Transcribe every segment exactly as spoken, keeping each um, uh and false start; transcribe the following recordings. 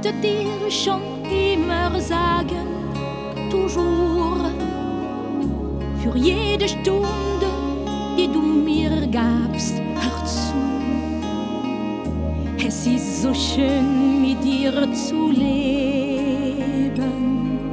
wollte dir schon immer sagen, toujours, für jede Stunde, die du mir gabst, hör zu. Es ist so schön, mit dir zu leben.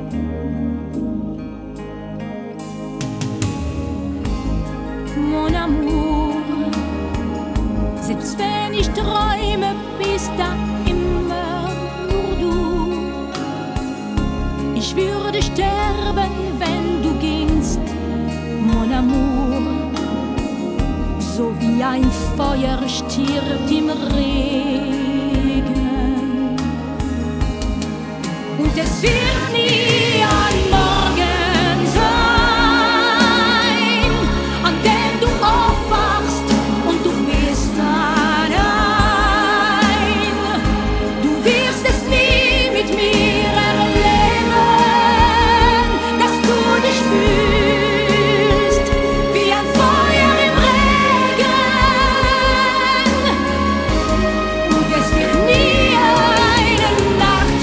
Mon amour, selbst wenn ich träume, bist da immer nur du. Ich würde sterben, wenn du gingst, mon amour. So wie ein Feuer stirbt im Regen. Und es wird nie ein Morgen sein, an dem du aufwachst und du bist allein. Du wirst es nie mit mir erleben, dass du dich fühlst wie ein Feuer im Regen. Und es wird nie eine Nacht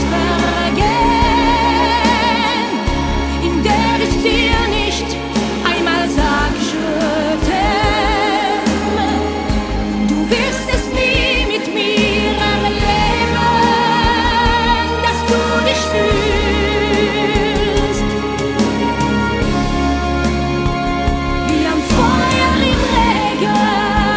vergehen, in der ich dir nicht einmal sag, je t'aime. Du wirst es nie mit mir erleben, dass du dich fühlst wie ein Feuer im Regen.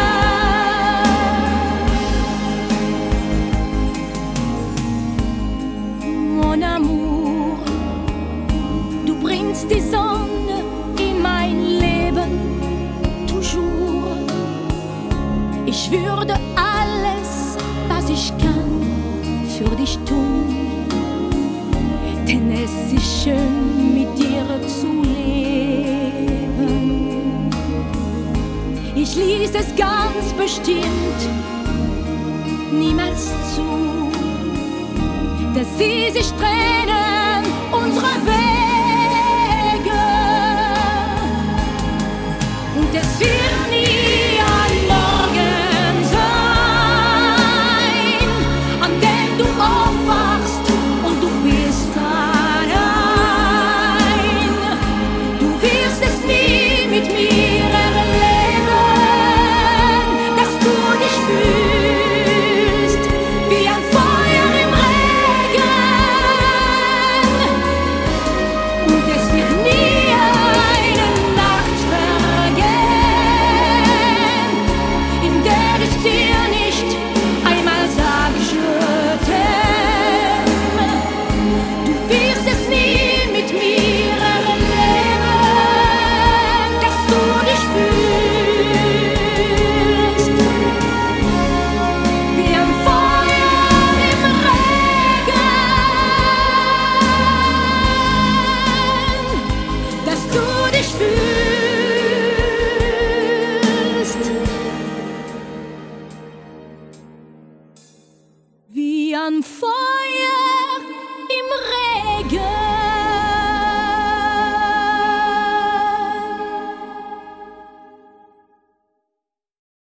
Mon amour, du bringst die Sonne in mein Leben, toujours. Ich würde alles, was ich kann, für dich tun, denn es ist schön, mit dir zu leben. Ich ließ es ganz bestimmt niemals zu, dass sie sich trennen, unsere Wege. Und es wird nie ein Morgen sein, an dem du aufwachst und du bist allein. Du wirst es nie mit mir erleben, dass du dich fühlst wie ein Feuer im Regen. Und es wird nie eine Nacht vergehen, in der ich dir nicht einmal sag, je t'aime. Du wirst es nie mit mir erleben, dass du dich fühlst wie ein Feuer im Regen, dass du dich fühlst wie ein Feuer